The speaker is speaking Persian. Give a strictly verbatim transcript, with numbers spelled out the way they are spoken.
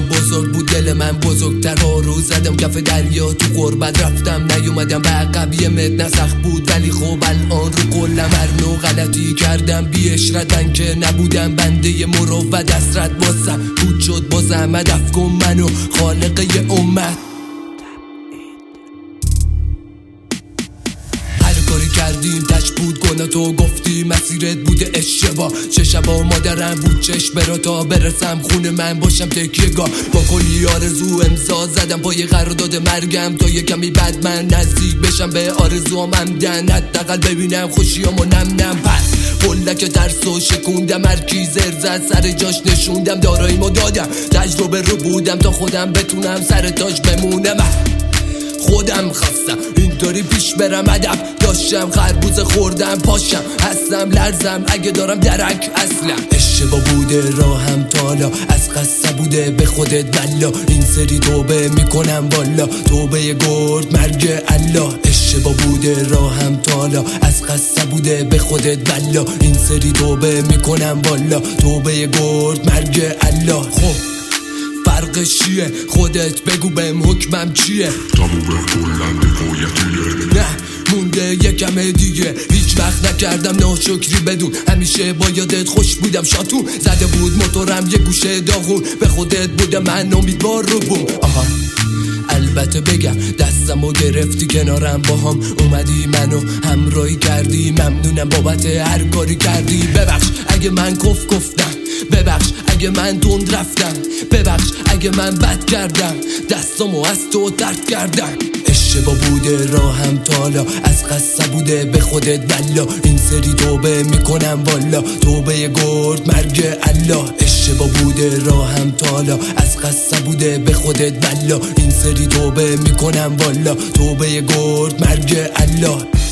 بزرگ بود دل من بزرگتر ها رو زدم کف دریا تو غربت رفتم نیومدم به عقب یه مت نسخ بود ولی خب الان رو قلم هر نوع غلطی کردم بی اشرتن که نبودم بنده مروت دسترت بازم بود شد بازم هدف کن منو خالق یه امت کاری کردیم تش بود گناه تو گفتی مسیرت بوده اشتباه چه شبا مادرم بود چشم برا تا برسم خونه من باشم تکیه گاه با کلی آرزو امضا زدم پای قرارداد مرگم تا یه کمی بعد من نزدیک بشم به آرزوام همدن حداقل ببینم خوشیامو نم نم پس قلک ترسو شکوندم هر کی زر زد سر جاش نشوندم داراییمو دادم تجربه رو بودم تا خودم بتونم سر تاج بمونم خودم خواستم اینطوری پیش برم ادب داشتم خربوز خوردم پاشم هستم لرزم اگه دارم درک اصلا اشتباه بوده راهم تالا از قصه بوده به خودت بلا این سری توبه میکنم والا توبه گرد مرگ الله اشتباه بوده راهم تالا از قصه بوده به خودت بلا این سری توبه میکنم والا توبه گرد مرگ الله خب فرقش چیه خودت بگو بهم حکمم چیه تموم کلن حکایتیه نه مونده یکم دیگه هیچ وقت نکردم ناشکری بدون همیشه با یادت خوش بودم شاتون زده بود موتورم یه گوشه داغون به خودت بودم من امیدوار رو بوم آها البته بگم دستمو گرفتی کنارم با هم اومدی منو همراهی کردی ممنونم بابت هر کاری کردی ببخش اگه من کف گفتم ببخش اگه من تند رفتم ببخش اگه من بد کردم دستامو از تو ترد کردم اشتباه بوده راهم تالا از قصه بوده به خودت بلا این سری توبه میکنم والا توبه گرد مرگ الله اشتباه بوده راهم تالا از قصه بوده به خودت بلا این سری توبه میکنم والا توبه گرد مرگ الله